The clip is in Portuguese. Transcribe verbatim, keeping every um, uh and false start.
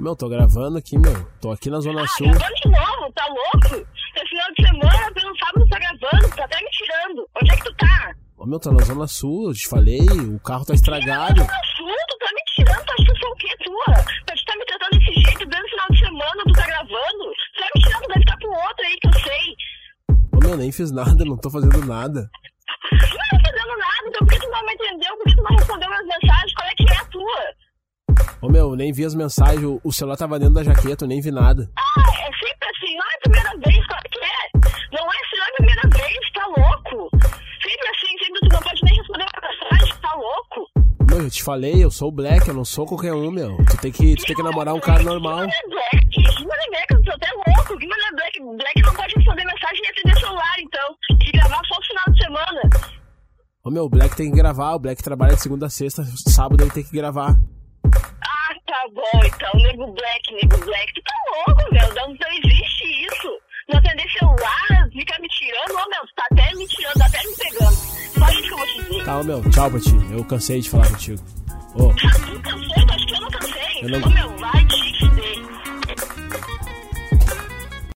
Meu, tô gravando aqui, meu. Tô aqui na Zona Ah, Sul. gravando de novo, tá louco? Esse final de semana, pelo sábado, tá gravando, tá até me tirando. Onde é que tu tá? Ô, meu, tá na Zona Sul, eu te falei, o carro tá estragado. Eu tô no sul, tu tá me tirando, tu acha que eu sou o quê, tua? Pra tu tá me tratando desse jeito, dando final de semana, tu tá gravando? Tu tá me tirando, deve estar com outro aí, que eu sei. Ô, meu, nem fiz nada, não tô fazendo nada. Não tô fazendo nada, então por que tu não me entendeu? Por que tu não respondeu minhas mensagens? Qual é que é a tua? Ô, meu, nem vi as mensagens, o- o celular tava dentro da jaqueta, eu nem vi nada. Ah, é sempre assim, não é a primeira vez, claro que é. Não é assim, não é a primeira vez, tá louco? Sempre assim, sempre tu não pode nem responder uma mensagem, tá louco? Meu, eu te falei, eu sou o Black, eu não sou qualquer um, meu. Tu tem que, tu tem que namorar um cara normal. Que Black? Que Mané Black? Eu tô até louco. Que Mané Black? Black não pode responder mensagem nem atender celular, então. E gravar só no final de semana. Ô, meu, o Black tem que gravar, o Black trabalha de segunda a sexta, sábado ele tem que gravar. Ah, tá bom, então. Nego Black, nego Black. Tu tá louco, meu. Não, não existe isso. Não atender celular, ficar me tirando. Ô, meu, tu tá até me tirando, tá até me pegando. Só isso que eu vou te dizer. Tá, ô, meu, tchau pra ti, eu cansei de falar contigo. Ô, Tu cansei? Tu acha que eu não cansei? Eu não- Ô, meu, vai, tchau.